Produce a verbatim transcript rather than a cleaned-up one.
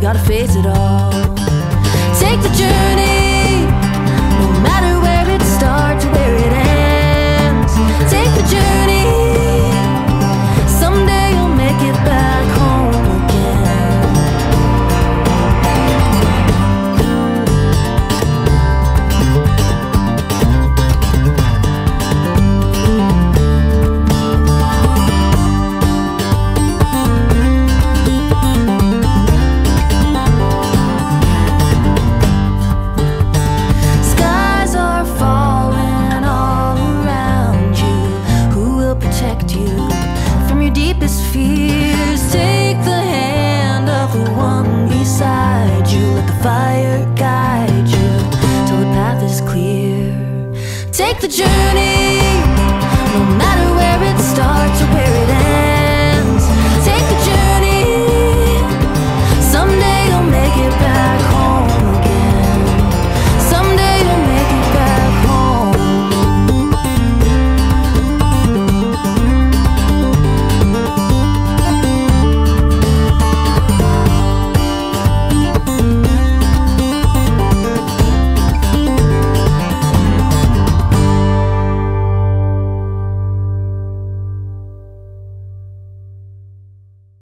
gotta face it all. Take the journey, no matter where it starts or where it ends. Take the journey, someday you'll make it back home again. Skies are falling all around you. Who will protect you from your deepest fears? Take the hand of the one beside you. Let the fire guide you till the path is clear. Take the journey, no matter where it starts